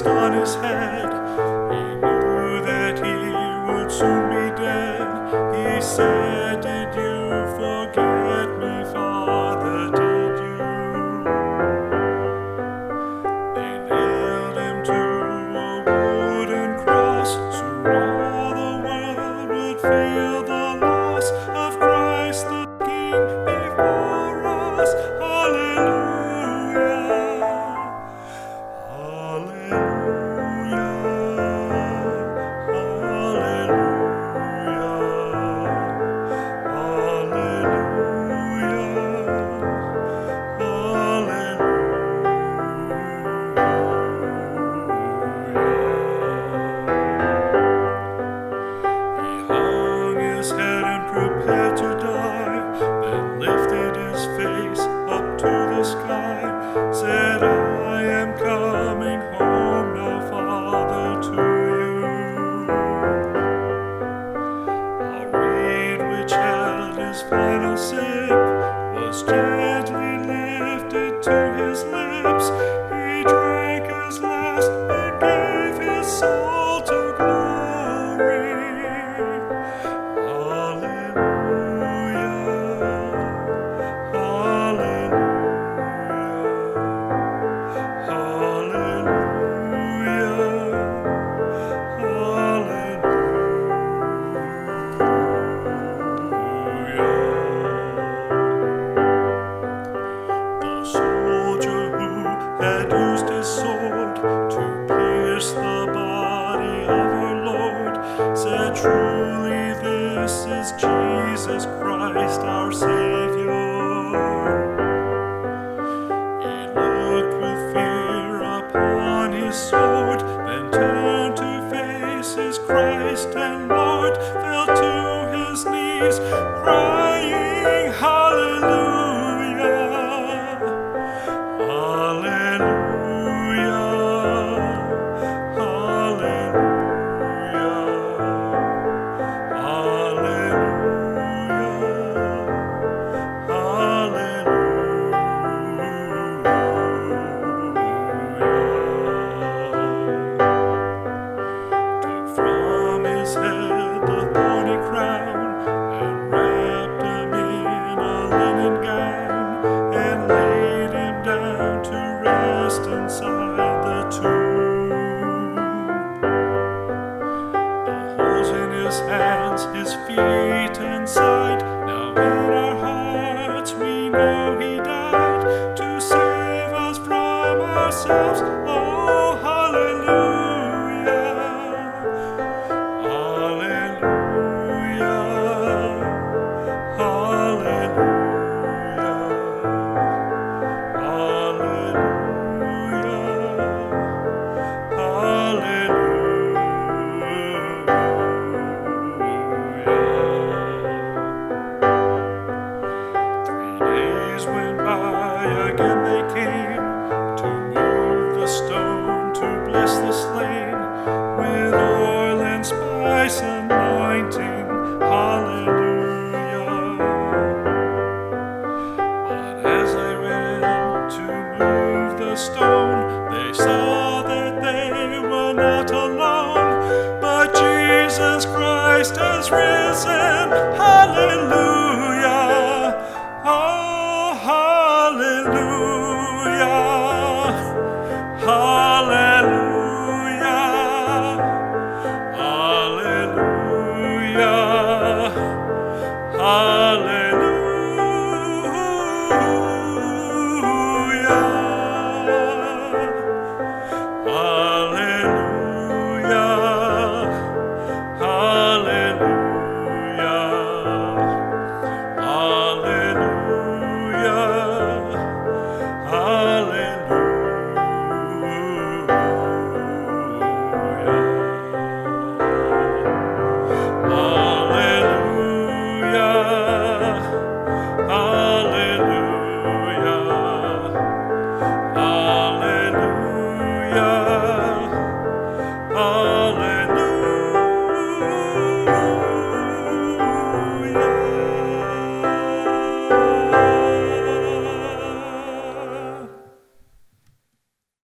Christ on his head. He knew that he would soon be dead. He said, "Did you forget me, Father? Did you?" They nailed him to a wooden cross, so all the world would feel the loss of Christ the King before us. Hallelujah, hallelujah, his head and prepared to die, then lifted his face up to the sky, said, "I am coming home now, Father, to you." Our reed which held his final sip was gently lifted to his lips. He drank his last and gave his soul to glory. Had used his sword to pierce the body of our Lord, said, "Truly this is Jesus Christ our Savior." He looked with fear upon his sword, then turned to face his Christ and Lord, fell to his knees, crying, "Hallelujah! The thorny crown, and wrapped him in a linen gown, and laid him down to rest inside the tomb. The holes in his hands, his feet and side, now in our hearts we know he died to save us from ourselves. Oh, hallelujah! Again they came to move the stone to bless the slain with oil and spice anointing. Hallelujah. But as they went to move the stone, they saw that they were not alone, but Jesus Christ has risen. Hallelujah.